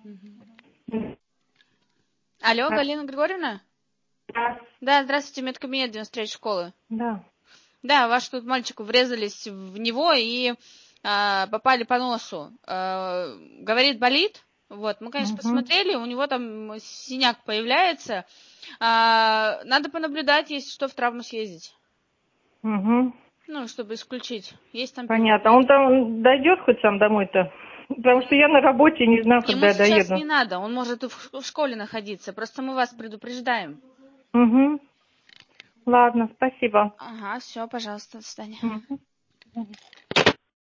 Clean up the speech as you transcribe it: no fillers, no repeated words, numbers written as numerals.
Алло, Галина Григорьевна? Да. Да, здравствуйте, медкабинет 93-й школы. Да. Да, ваш тут мальчику врезались в него и попали по носу. Говорит, болит. Вот, мы, конечно, посмотрели, у него там синяк появляется. Надо понаблюдать, если что, в травму съездить. Ну, чтобы исключить. Есть там Понятно. А он там дойдет хоть сам домой-то? Потому что я на работе, не знаю, когда я доеду. Ему сейчас не надо, он может и в школе находиться. Просто мы вас предупреждаем. Ладно, спасибо. Ага, все, пожалуйста, до свидания.